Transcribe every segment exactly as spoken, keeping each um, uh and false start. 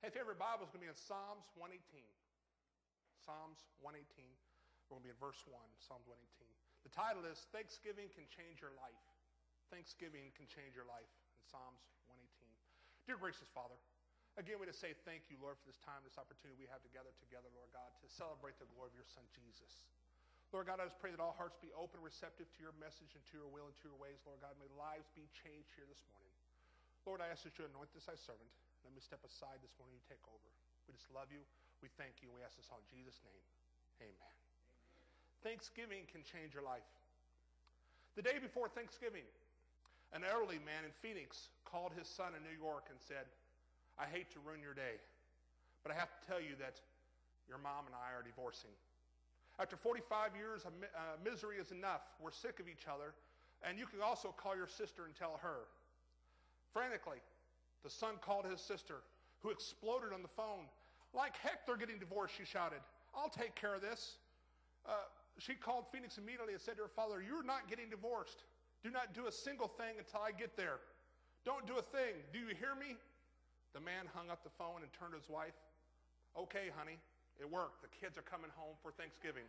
Hey, favorite Bible is going to be in Psalms one eighteen. Psalms one eighteen. We're going to be in verse one, Psalms one eighteen. The title is Thanksgiving Can Change Your Life. Thanksgiving can change your life in Psalms one eighteen. Dear gracious Father, again we just say thank you, Lord, for this time, this opportunity we have together, together, Lord God, to celebrate the glory of your Son, Jesus. Lord God, I just pray that all hearts be open, receptive to your message and to your will and to your ways, Lord God. May lives be changed here this morning. Lord, I ask that you anoint this thy servant. Let me step aside this morning and take over. We just love you. We thank you. And we ask this all in Jesus' name. Amen. Amen. Thanksgiving can change your life. The day before Thanksgiving, an elderly man in Phoenix called his son in New York and said, I hate to ruin your day, but I have to tell you that your mom and I are divorcing. After forty-five years of uh, misery is enough. We're sick of each other. And you can also call your sister and tell her. Frantically, the son called his sister, who exploded on the phone. Like heck, they're getting divorced, she shouted. I'll take care of this. Uh, she called Phoenix immediately and said to her father, you're not getting divorced. Do not do a single thing until I get there. Don't do a thing. Do you hear me? The man hung up the phone and turned to his wife. Okay, honey. It worked. The kids are coming home for Thanksgiving.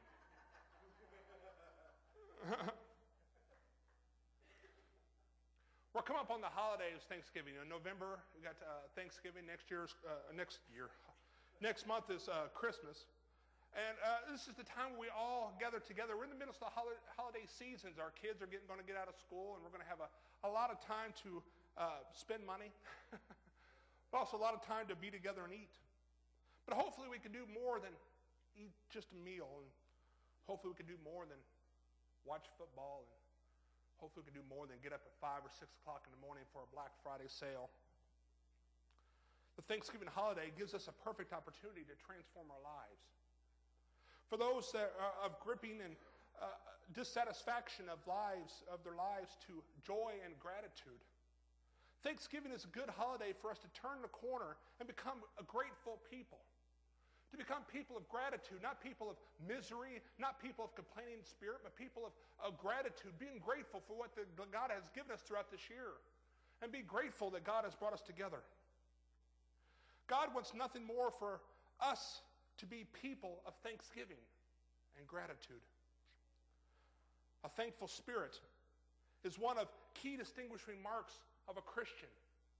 We're coming up on the holidays, Thanksgiving. In November, we got uh, Thanksgiving. Next year's uh, next year, next month is uh, Christmas, and uh, this is the time we all gather together. We're in the middle of the hol- holiday seasons. Our kids are getting, going to get out of school, and we're going to have a, a lot of time to uh, spend money, but also a lot of time to be together and eat. But hopefully we can do more than eat just a meal, and hopefully we can do more than watch football, and hopefully we can do more than get up at five or six o'clock in the morning for a Black Friday sale. The Thanksgiving holiday gives us a perfect opportunity to transform our lives. For those that are of gripping and uh, dissatisfaction of lives, of their lives to joy and gratitude, Thanksgiving is a good holiday for us to turn the corner and become a grateful people. To become people of gratitude, not people of misery, not people of complaining spirit, but people of, of gratitude, being grateful for what the, God has given us throughout this year. And be grateful that God has brought us together. God wants nothing more for us to be people of thanksgiving and gratitude. A thankful spirit is one of key distinguishing marks of a Christian.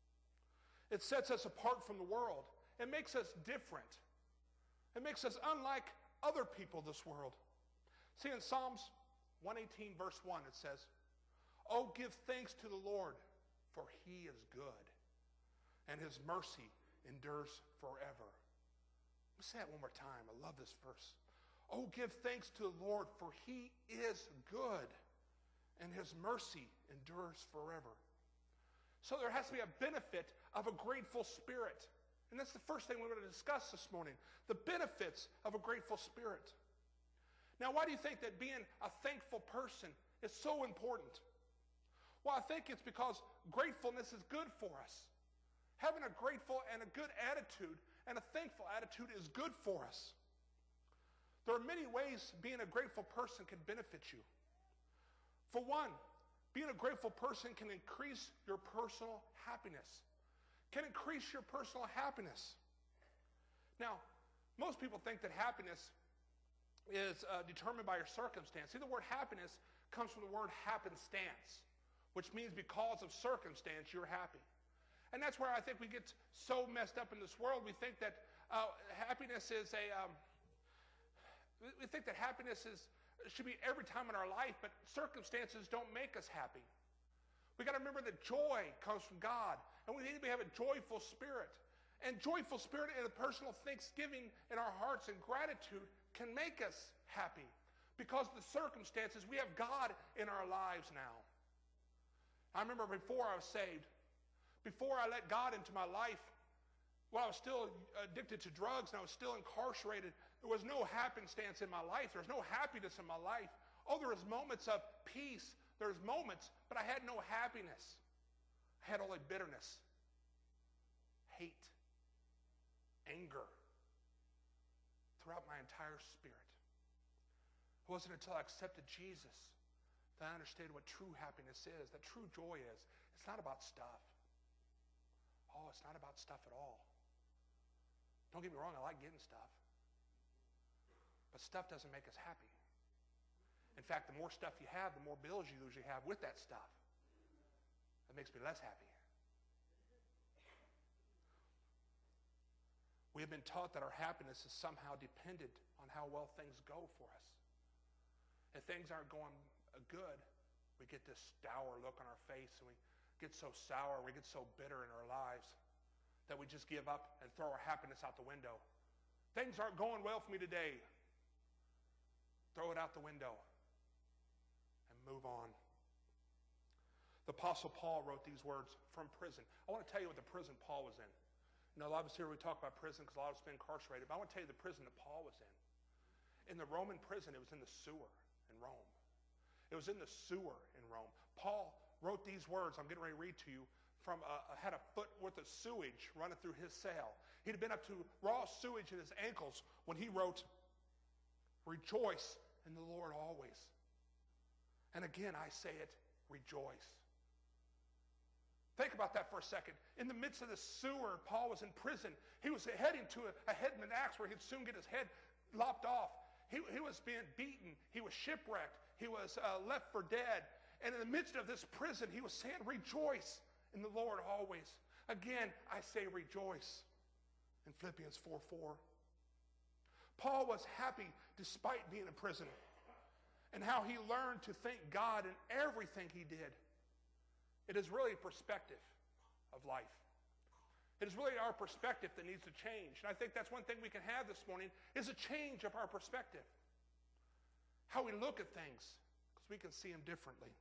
It sets us apart from the world. It makes us different. It makes us unlike other people of this world. See, in Psalms one eighteen, verse one, it says, oh, give thanks to the Lord, for he is good, and his mercy endures forever. Let me say that one more time. I love this verse. Oh, give thanks to the Lord, for he is good, and his mercy endures forever. So there has to be a benefit of a grateful spirit. And that's the first thing we're going to discuss this morning, the benefits of a grateful spirit. Now, why do you think that being a thankful person is so important? Well, I think it's because gratefulness is good for us. Having a grateful and a good attitude and a thankful attitude is good for us. There are many ways being a grateful person can benefit you. For one, being a grateful person can increase your personal happiness. Can increase your personal happiness. Now, most people think that happiness is uh, determined by your circumstance. See, the word happiness comes from the word happenstance, which means because of circumstance, you're happy. And that's where I think we get so messed up in this world. We think that uh, happiness is a, um, we think that happiness is should be every time in our life, but circumstances don't make us happy. We got to remember that joy comes from God, and we need to have a joyful spirit. And joyful spirit and a personal thanksgiving in our hearts and gratitude can make us happy. Because of the circumstances, we have God in our lives now. I remember before I was saved, before I let God into my life, when I was still addicted to drugs and I was still incarcerated, there was no happenstance in my life. There was no happiness in my life. Oh, there was moments of peace. There's moments, but I had no happiness. I had only bitterness, hate, anger throughout my entire spirit. It wasn't until I accepted Jesus that I understood what true happiness is, that true joy is. It's not about stuff. Oh, it's not about stuff at all. Don't get me wrong, I like getting stuff. But stuff doesn't make us happy. In fact, the more stuff you have, the more bills you usually have with that stuff. That makes me less happy. We have been taught that our happiness is somehow dependent on how well things go for us. If things aren't going good, we get this dour look on our face, and we get so sour, we get so bitter in our lives that we just give up and throw our happiness out the window. Things aren't going well for me today. Throw it out the window and move on. The Apostle Paul wrote these words from prison. I want to tell you what the prison Paul was in. You know, a lot of us here, we talk about prison because a lot of us have been incarcerated, but I want to tell you the prison that Paul was in. In the Roman prison, it was in the sewer in Rome. It was in the sewer in Rome. Paul wrote these words, I'm getting ready to read to you, from a, had a foot worth of sewage running through his cell. He'd been up to raw sewage in his ankles when he wrote, rejoice in the Lord always. And again, I say it, rejoice. Think about that for a second. In the midst of the sewer, Paul was in prison. He was heading to a, a headman axe where he'd soon get his head lopped off. He, he was being beaten. He was shipwrecked. He was uh, left for dead. And in the midst of this prison, he was saying, rejoice in the Lord always. Again, I say rejoice in Philippians four four. Paul was happy despite being in prison, and how he learned to thank God in everything he did. It is really a perspective of life. It is really our perspective that needs to change. And I think that's one thing we can have this morning is a change of our perspective. How we look at things, because we can see them differently.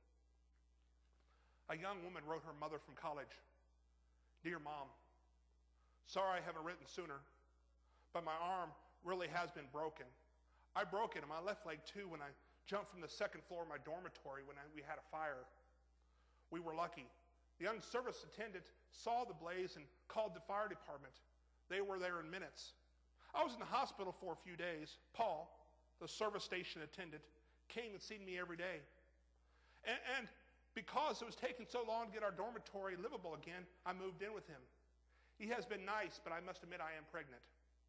A young woman wrote her mother from college, Dear Mom, sorry I haven't written sooner, but my arm really has been broken. I broke it in my left leg too when I jumped from the second floor of my dormitory when I, we had a fire. We were lucky. The young service attendant saw the blaze and called the fire department. They were there in minutes. I was in the hospital for a few days. Paul, the service station attendant, came and seen me every day. And, and because it was taking so long to get our dormitory livable again, I moved in with him. He has been nice, but I must admit I am pregnant.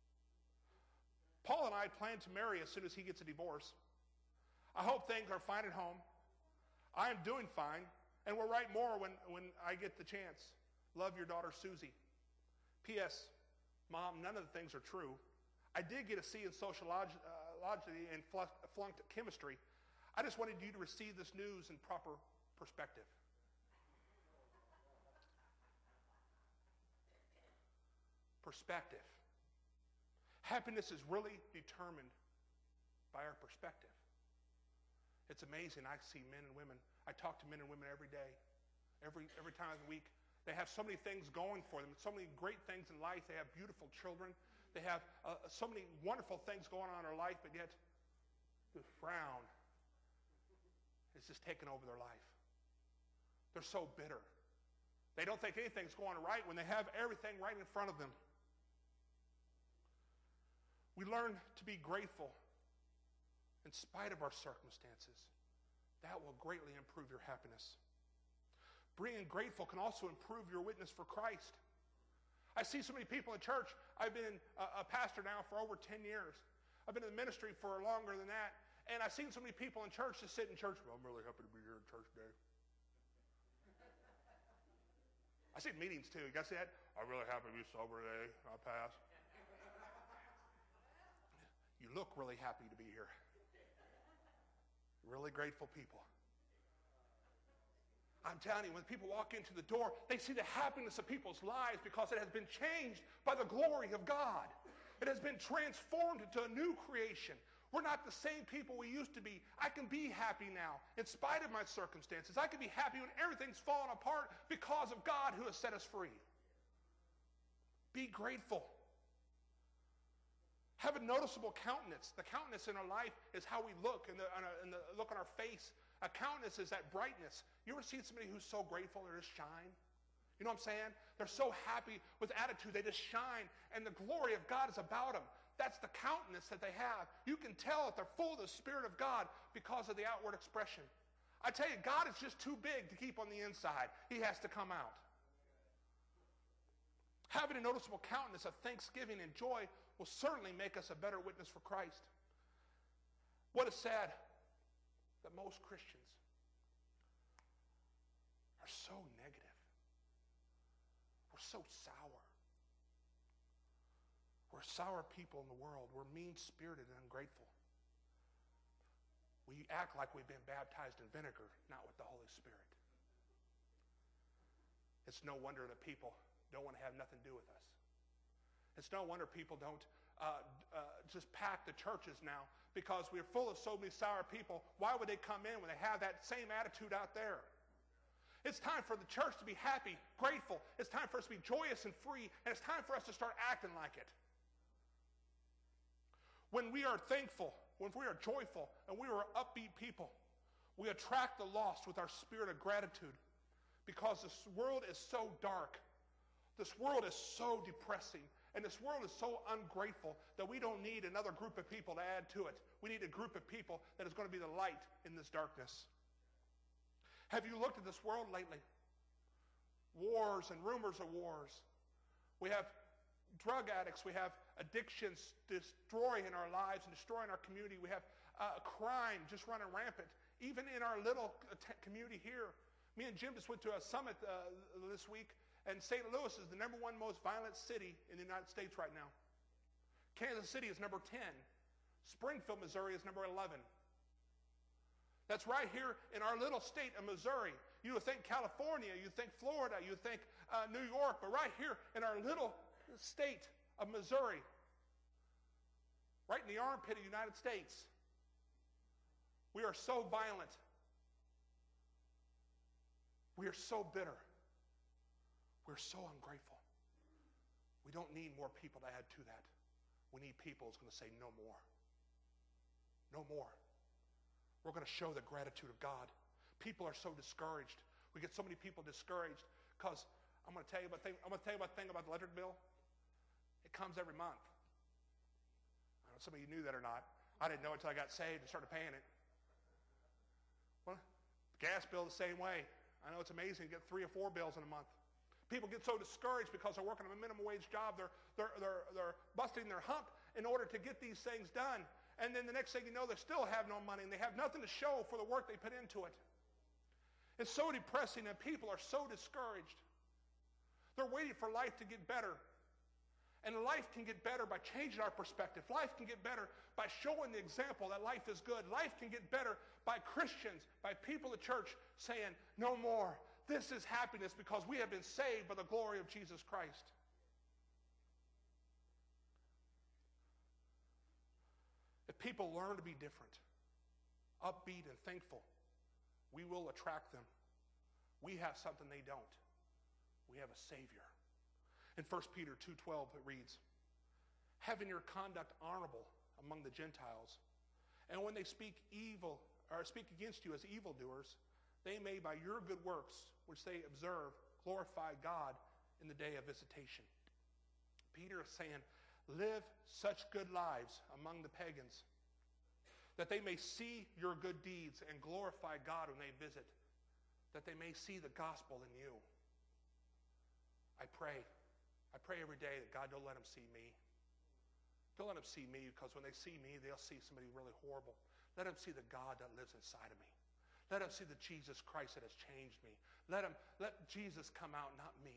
Paul and I plan to marry as soon as he gets a divorce. I hope things are fine at home. I am doing fine, and we'll write more when, when I get the chance. Love, your daughter, Susie. P S. Mom, none of the things are true. I did get a C in sociology uh, and flunked chemistry. I just wanted you to receive this news in proper perspective. Perspective. Happiness is really determined by our perspective. It's amazing. I see men and women. I talk to men and women every day, every, every time of the week. They have so many things going for them, so many great things in life. They have beautiful children. They have uh, so many wonderful things going on in their life, but yet the frown is just taking over their life. They're so bitter. They don't think anything's going right when they have everything right in front of them. We learn to be grateful in spite of our circumstances. That will greatly improve your happiness. Being grateful can also improve your witness for Christ. I see so many people in church. I've been a, a pastor now for over ten years. I've been in the ministry for longer than that. And I've seen so many people in church just sit in church. Well, I'm really happy to be here in church today. I see meetings too. You guys see that? I'm really happy to be sober today. I pass. You look really happy to be here. Really grateful people. I'm telling you, when people walk into the door, they see the happiness of people's lives because it has been changed by the glory of God. It has been transformed into a new creation. We're not the same people we used to be. I can be happy now in spite of my circumstances. I can be happy when everything's fallen apart because of God who has set us free. Be grateful. Have a noticeable countenance. The countenance in our life is how we look, and the, and the look on our face. A countenance is that brightness. You ever seen somebody who's so grateful they just shine? You know what I'm saying? They're so happy with attitude, they just shine, and the glory of God is about them. That's the countenance that they have. You can tell that they're full of the Spirit of God because of the outward expression. I tell you, God is just too big to keep on the inside. He has to come out. Having a noticeable countenance of thanksgiving and joy will certainly make us a better witness for Christ. What is sad that most Christians are so negative. We're so sour. We're sour people in the world. We're mean-spirited and ungrateful. We act like we've been baptized in vinegar, not with the Holy Spirit. It's no wonder that people don't want to have nothing to do with us. It's no wonder people don't uh, uh, just pack the churches now because we're full of so many sour people. Why would they come in when they have that same attitude out there? It's time for the church to be happy, grateful. It's time for us to be joyous and free, and it's time for us to start acting like it. When we are thankful, when we are joyful, and we are upbeat people, we attract the lost with our spirit of gratitude because this world is so dark. This world is so depressing, and this world is so ungrateful that we don't need another group of people to add to it. We need a group of people that is going to be the light in this darkness. Have you looked at this world lately? Wars and rumors of wars. We have drug addicts. We have addictions destroying our lives and destroying our community. We have uh, crime just running rampant, even in our little t- community here. Me and Jim just went to a summit uh, this week, and Saint Louis is the number one most violent city in the United States right now. Kansas City is number ten. Springfield, Missouri is number eleven. That's right here in our little state of Missouri. You would think California, you think Florida, you think uh, New York, but right here in our little state of Missouri, right in the armpit of the United States, we are so violent. We are so bitter. We're so ungrateful. We don't need more people to add to that. We need people who's going to say no more. No more. We're going to show the gratitude of God. People are so discouraged. We get so many people discouraged because I'm going to tell you about thing, I'm going to tell you about the thing about the electric bill. It comes every month. I don't know if some of you knew that or not. I didn't know it until I got saved and started paying it. Well, the gas bill the same way. I know it's amazing to get three or four bills in a month. People get so discouraged because they're working a minimum wage job. They're, they're, they're, they're busting their hump in order to get these things done. And then the next thing you know, they still have no money, and they have nothing to show for the work they put into it. It's so depressing, and people are so discouraged. They're waiting for life to get better. And life can get better by changing our perspective. Life can get better by showing the example that life is good. Life can get better by Christians, by people in the church saying, no more. This is happiness because we have been saved by the glory of Jesus Christ. If people learn to be different, upbeat and thankful, we will attract them. We have something they don't. We have a Savior. In First Peter two twelve it reads, having your conduct honorable among the Gentiles, and when they speak evil or speak against you as evildoers, they may by your good works, which they observe, glorify God in the day of visitation. Peter is saying, live such good lives among the pagans that they may see your good deeds and glorify God when they visit, that they may see the gospel in you. I pray, I pray every day that God don't let them see me. Don't let them see me, because when they see me, they'll see somebody really horrible. Let them see the God that lives inside of me. Let them see the Jesus Christ that has changed me. Let them, let Jesus come out, not me.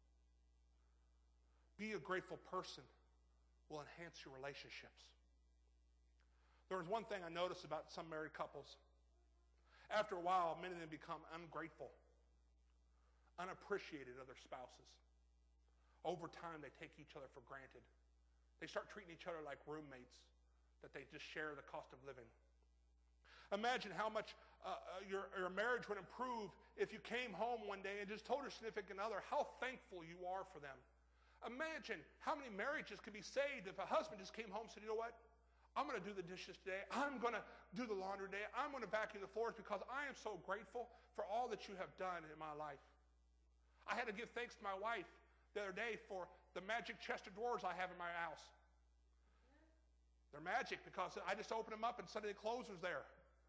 Be a grateful person will enhance your relationships. There was one thing I noticed about some married couples. After a while, many of them become ungrateful, unappreciated of their spouses. Over time, they take each other for granted. They start treating each other like roommates, that they just share the cost of living. Imagine how much uh, your, your marriage would improve if you came home one day and just told your significant other how thankful you are for them. Imagine how many marriages could be saved if a husband just came home and said, you know what? I'm going to do the dishes today. I'm going to do the laundry today. I'm going to vacuum the floors because I am so grateful for all that you have done in my life. I had to give thanks to my wife the other day for the magic chest of drawers I have in my house. They're magic because I just opened them up and suddenly the clothes was there.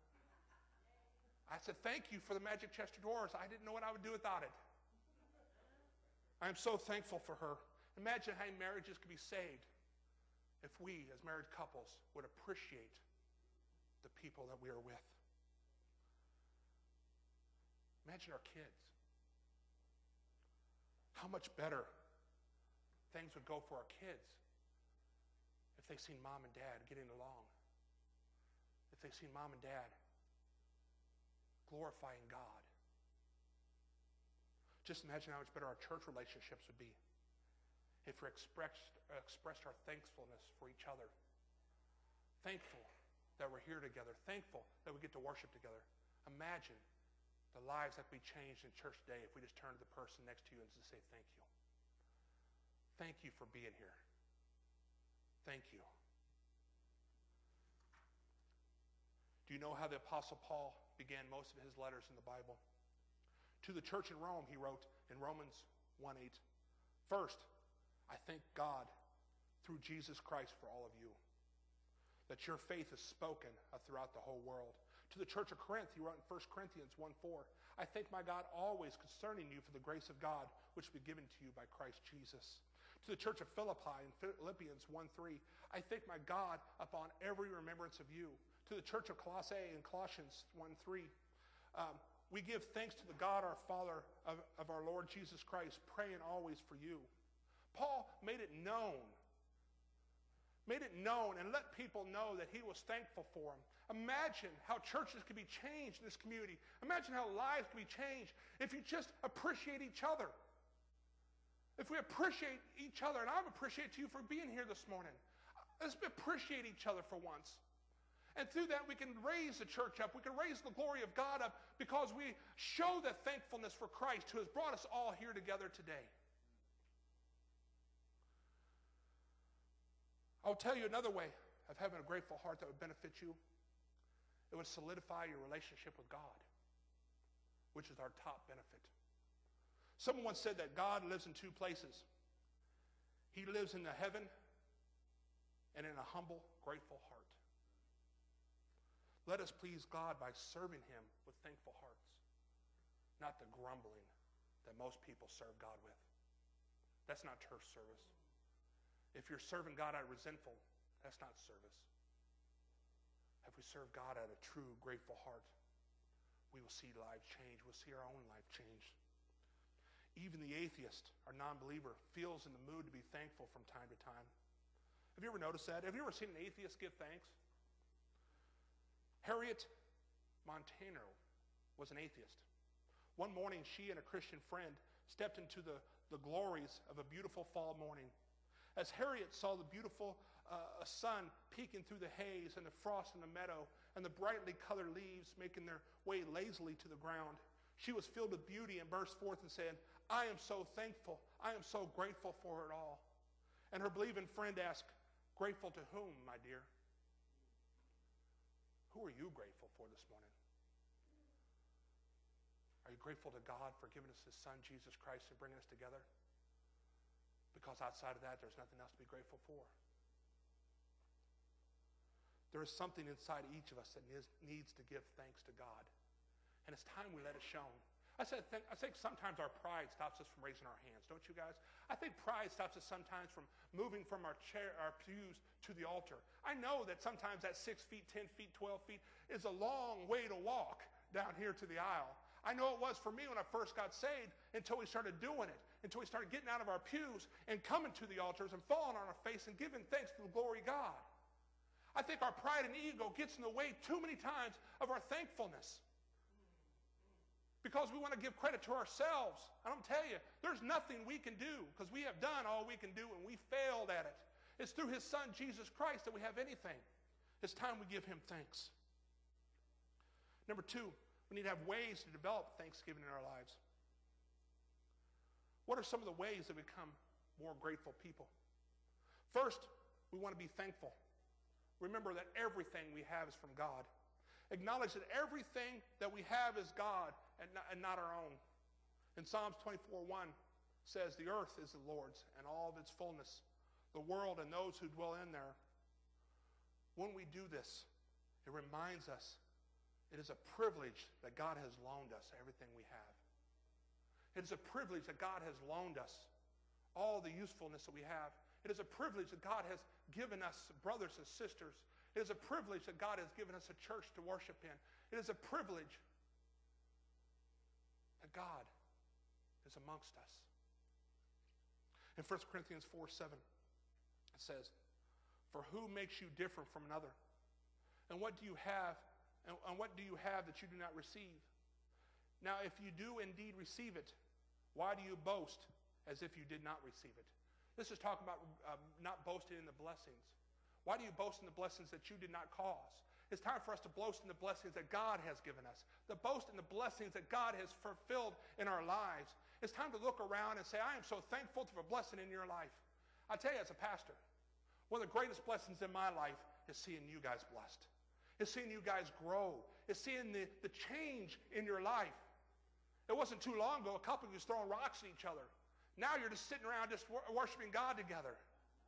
I said, thank you for the magic chest of drawers. I didn't know what I would do without it. I am so thankful for her. Imagine how marriages could be saved if we, as married couples, would appreciate the people that we are with. Imagine our kids. How much better things would go for our kids if they seen mom and dad getting along. If they seen mom and dad glorifying God. Just imagine how much better our church relationships would be if we expressed, expressed our thankfulness for each other. Thankful that we're here together. Thankful that we get to worship together. Imagine the lives that we changed in church today if we just turned to the person next to you and just say thank you. Thank you for being here. Thank you. Do you know how the Apostle Paul began most of his letters in the Bible? To the church in Rome, he wrote in Romans one eight, "First, I thank God through Jesus Christ for all of you, that your faith is spoken throughout the whole world." To the church of Corinth, he wrote in First Corinthians one four, "I thank my God always concerning you for the grace of God which will be given to you by Christ Jesus." To the church of Philippi in Philippians one three, "I thank my God upon every remembrance of you." To the church of Colossae in Colossians one three, um, "We give thanks to the God our Father of, of our Lord Jesus Christ, praying always for you." Paul made it known, made it known and let people know that he was thankful for them. Imagine how churches could be changed in this community. Imagine how lives could be changed if you just appreciate each other. If we appreciate each other, and I appreciate you for being here this morning. Let's appreciate each other for once. And through that, we can raise the church up. We can raise the glory of God up because we show that thankfulness for Christ who has brought us all here together today. I'll tell you another way of having a grateful heart that would benefit you. It would solidify your relationship with God, which is our top benefit. Someone once said that God lives in two places. He lives in the heaven and in a humble, grateful heart. Let us please God by serving him with thankful hearts, not the grumbling that most people serve God with. That's not church service. If you're serving God out of resentful, that's not service. If we serve God out of a true, grateful heart, we will see lives change. We'll see our own life change. Even the atheist or non-believer feels in the mood to be thankful from time to time. Have you ever noticed that? Have you ever seen an atheist give thanks? Harriet Montano was an atheist. One morning, she and a Christian friend stepped into the, the glories of a beautiful fall morning. As Harriet saw the beautiful uh, sun peeking through the haze and the frost in the meadow and the brightly colored leaves making their way lazily to the ground, she was filled with beauty and burst forth and said, "I am so thankful. I am so grateful for it all." And her believing friend asked, "Grateful to whom, my dear?" Who are you grateful for this morning? Are you grateful to God for giving us his son, Jesus Christ, and bringing us together? Because outside of that, there's nothing else to be grateful for. There is something inside each of us that needs to give thanks to God. And it's time we let it shown. I said, I think sometimes our pride stops us from raising our hands, don't you guys? I think pride stops us sometimes from moving from our chair, our pews to the altar. I know that sometimes that six feet, ten feet, twelve feet is a long way to walk down here to the aisle. I know it was for me when I first got saved until we started doing it, until we started getting out of our pews and coming to the altars and falling on our face and giving thanks to the glory of God. I think our pride and ego gets in the way too many times of our thankfulness because we want to give credit to ourselves. I don't tell you, there's nothing we can do because we have done all we can do and we failed at it. It's through his son, Jesus Christ, that we have anything. It's time we give him thanks. Number two, we need to have ways to develop thanksgiving in our lives. What are some of the ways that we become more grateful people? First, we want to be thankful. Remember that everything we have is from God. Acknowledge that everything that we have is God and not, and not our own. In Psalms twenty-four one says, "The earth is the Lord's and all of its fullness, the world and those who dwell in there." When we do this, it reminds us it is a privilege that God has loaned us everything we have. It is a privilege that God has loaned us all the usefulness that we have. It is a privilege that God has given us brothers and sisters. It is a privilege that God has given us a church to worship in. It is a privilege that God is amongst us. In First Corinthians four seven, it says, "For who makes you different from another? And what do you have, and, and what do you have that you do not receive? Now, if you do indeed receive it, why do you boast as if you did not receive it?" This is talking about um, not boasting in the blessings. Why do you boast in the blessings that you did not cause? It's time for us to boast in the blessings that God has given us. To boast in the blessings that God has fulfilled in our lives. It's time to look around and say, I am so thankful for a blessing in your life. I tell you, as a pastor, one of the greatest blessings in my life is seeing you guys blessed. Is seeing you guys grow. Is seeing the, the change in your life. It wasn't too long ago, a couple of you was throwing rocks at each other. Now you're just sitting around just wor- worshiping God together.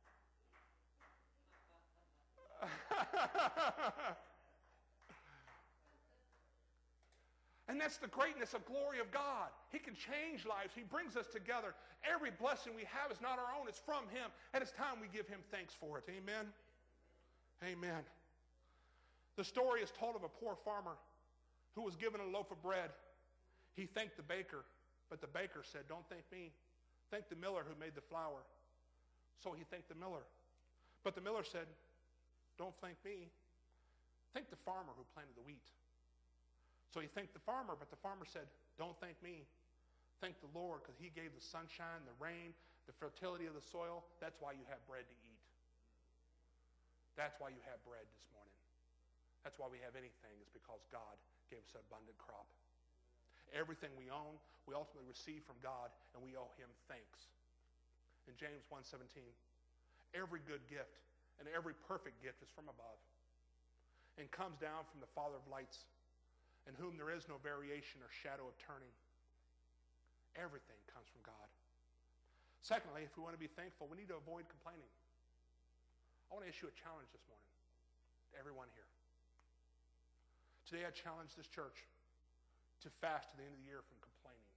And that's the greatness of glory of God. He can change lives. He brings us together. Every blessing we have is not our own. It's from Him. And it's time we give Him thanks for it. Amen? Amen. The story is told of a poor farmer who was given a loaf of bread. He thanked the baker, but the baker said, don't thank me. Thank the miller who made the flour. So he thanked the miller. But the miller said, don't thank me. Thank the farmer who planted the wheat. So he thanked the farmer, but the farmer said, don't thank me. Thank the Lord, because He gave the sunshine, the rain, the fertility of the soil. That's why you have bread to eat. That's why you have bread this morning. That's why we have anything, is because God gave us an abundant crop. Everything we own, we ultimately receive from God, and we owe Him thanks. In James one seventeen, every good gift and every perfect gift is from above and comes down from the Father of lights, in whom there is no variation or shadow of turning. Everything comes from God. Secondly, if we want to be thankful, we need to avoid complaining. I want to issue a challenge this morning to everyone here. Today I challenge this church to fast to the end of the year from complaining.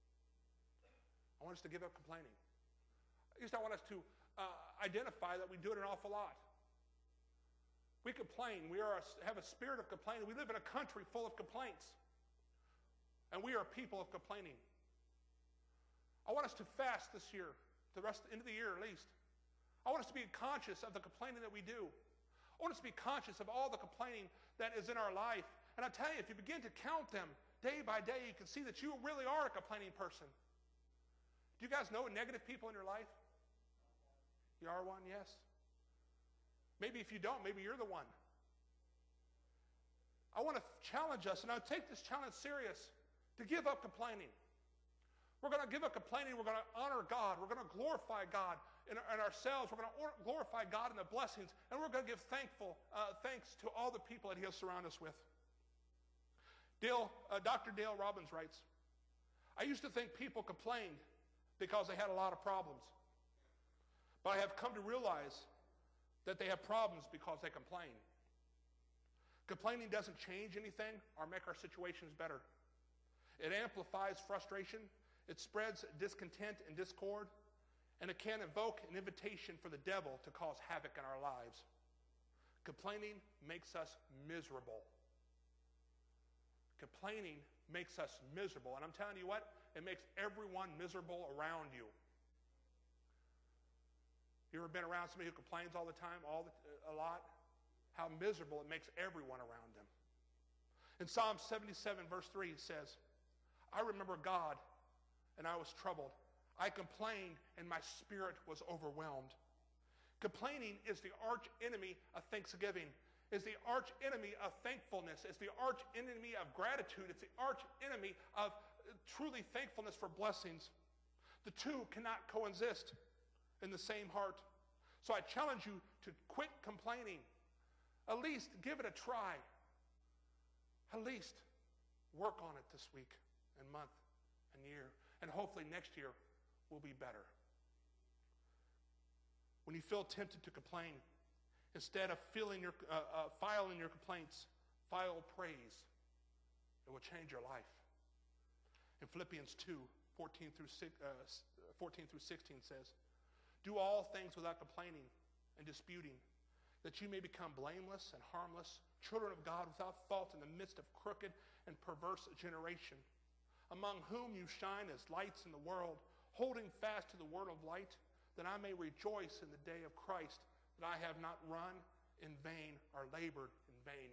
I want us to give up complaining. At least I want us to uh, identify that we do it an awful lot. We complain. We are a, have a spirit of complaining. We live in a country full of complaints. And we are a people of complaining. I want us to fast this year, the rest into the year at least. I want us to be conscious of the complaining that we do. I want us to be conscious of all the complaining that is in our life. And I tell you, if you begin to count them day by day, you can see that you really are a complaining person. Do you guys know negative people in your life? You are one, yes. Maybe if you don't, maybe you're the one. I want to challenge us, and I take this challenge serious, to give up complaining. We're going to give up complaining. We're going to honor God. We're going to glorify God in, in ourselves. We're going to or, glorify God in the blessings, and we're going to give thankful uh, thanks to all the people that He'll surround us with. Dale, uh, Doctor Dale Robbins writes, I used to think people complained because they had a lot of problems. But I have come to realize that they have problems because they complain. Complaining doesn't change anything or make our situations better. It amplifies frustration. It spreads discontent and discord. And it can evoke an invitation for the devil to cause havoc in our lives. Complaining makes us miserable. Complaining makes us miserable. And I'm telling you what, it makes everyone miserable around you. You ever been around somebody who complains all the time, all the, a lot? How miserable it makes everyone around them. In Psalm seventy-seven, verse three, it says, I remember God, and I was troubled. I complained, and my spirit was overwhelmed. Complaining is the arch enemy of thanksgiving. Is the arch enemy of thankfulness. It's the arch enemy of gratitude. It's the arch enemy of truly thankfulness for blessings. The two cannot coexist in the same heart. So I challenge you to quit complaining. At least give it a try. At least work on it this week and month and year. And hopefully next year will be better. When you feel tempted to complain, instead of filling your, uh, uh, filing your complaints, file praise. It will change your life. In Philippians two, fourteen through sixteen says, Do all things without complaining and disputing, that you may become blameless and harmless, children of God without fault in the midst of crooked and perverse generation, among whom you shine as lights in the world, holding fast to the word of light, that I may rejoice in the day of Christ, that I have not run in vain or labored in vain.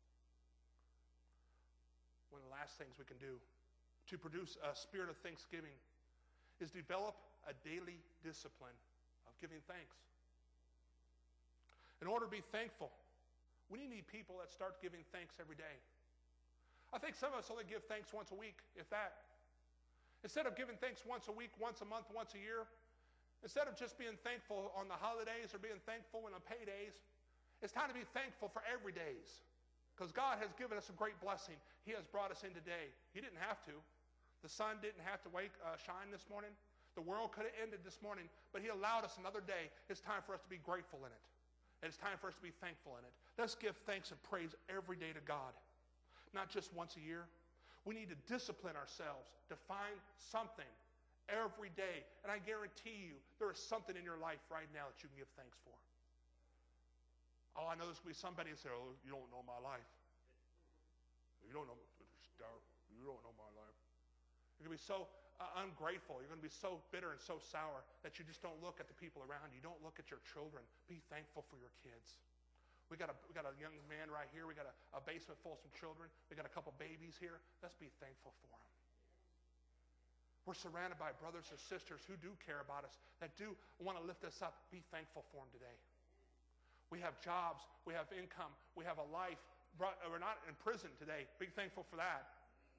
One of the last things we can do to produce a spirit of thanksgiving is develop a daily discipline of giving thanks. In order to be thankful, we need people that start giving thanks every day. I think some of us only give thanks once a week, if that. Instead of giving thanks once a week, once a month, once a year, instead of just being thankful on the holidays or being thankful on the paydays, it's time to be thankful for every days. Because God has given us a great blessing. He has brought us in today. He didn't have to. The sun didn't have to wake, uh, shine this morning. The world could have ended this morning, but he allowed us another day. It's time for us to be grateful in it. And it's time for us to be thankful in it. Let's give thanks and praise every day to God, not just once a year. We need to discipline ourselves to find something every day. And I guarantee you, there is something in your life right now that you can give thanks for. Oh, I know there's going to be somebody who say, oh, you don't know my life. You don't know, you don't know my life. You're going to be so uh, ungrateful. You're going to be so bitter and so sour that you just don't look at the people around you. You don't look at your children. Be thankful for your kids. We got a, we got a young man right here. We got a, a basement full of some children. We got a couple babies here. Let's be thankful for them. We're surrounded by brothers and sisters who do care about us, that do want to lift us up. Be thankful for them today. We have jobs. We have income. We have a life. We're not in prison today. Be thankful for that.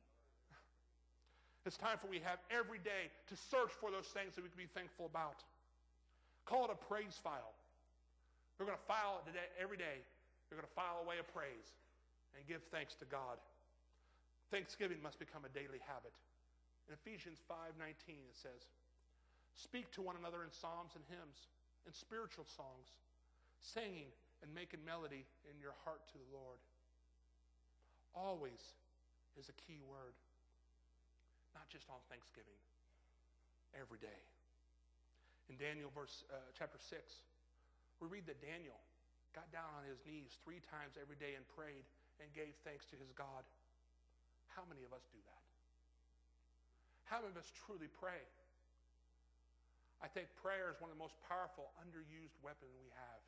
It's time for we have every day to search for those things that we can be thankful about. Call it a praise file. We're going to file it today, every day. We're going to file away a praise and give thanks to God. Thanksgiving must become a daily habit. In Ephesians five nineteen it says, speak to one another in psalms and hymns and spiritual songs, singing and making melody in your heart to the Lord. Always is a key word. Not just on Thanksgiving, every day. In Daniel verse uh, chapter six, we read that Daniel got down on his knees three times every day and prayed and gave thanks to his God. How many of us do that? How many of us truly pray? I think prayer is one of the most powerful, underused weapons we have.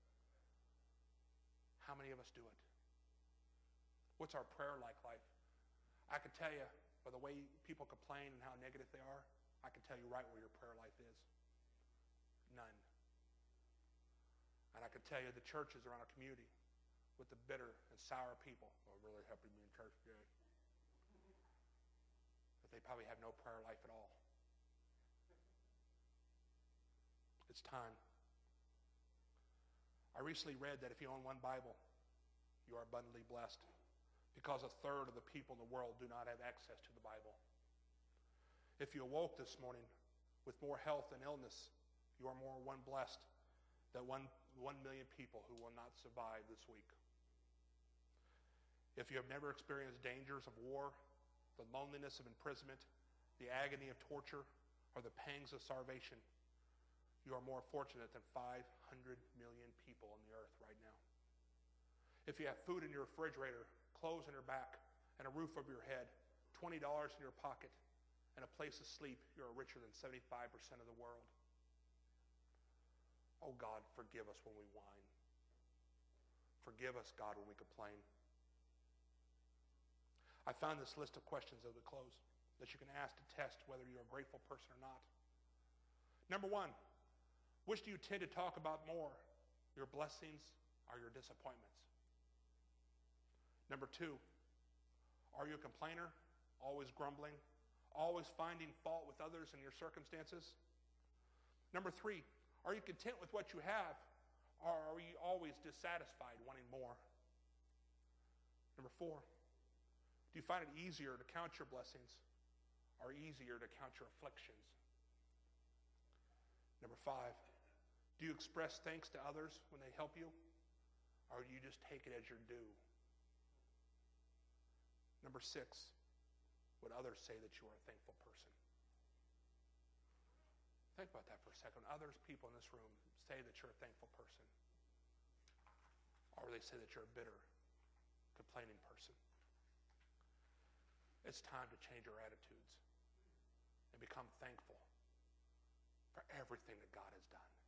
How many of us do it? What's our prayer like life? I can tell you, by the way people complain and how negative they are, I can tell you right where your prayer life is. None. And I can tell you the churches around our community with the bitter and sour people, oh, really happy to be in church today, that they probably have no prayer life at all. It's time. I recently read that if you own one Bible, you are abundantly blessed, because a third of the people in the world do not have access to the Bible. If you awoke this morning with more health and illness, you are more one blessed than one, one million people who will not survive this week. If you have never experienced dangers of war, the loneliness of imprisonment, the agony of torture, or the pangs of starvation, you are more fortunate than five hundred million people on the earth right now. If you have food in your refrigerator, clothes on your back, and a roof over your head, twenty dollars in your pocket, and a place to sleep, you are richer than seventy-five percent of the world. Oh God, forgive us when we whine. Forgive us, God, when we complain. I found this list of questions at the close that you can ask to test whether you're a grateful person or not. Number one, which do you tend to talk about more, your blessings or your disappointments? Number two, are you a complainer, always grumbling, always finding fault with others and your circumstances? Number three, are you content with what you have, or are you always dissatisfied, wanting more? Number four, do you find it easier to count your blessings or easier to count your afflictions? Number five, do you express thanks to others when they help you, or do you just take it as your due? Number six, would others say that you are a thankful person? Think about that for a second. Others, people in this room, say that you're a thankful person. Or they say that you're a bitter, complaining person. It's time to change our attitudes and become thankful for everything that God has done.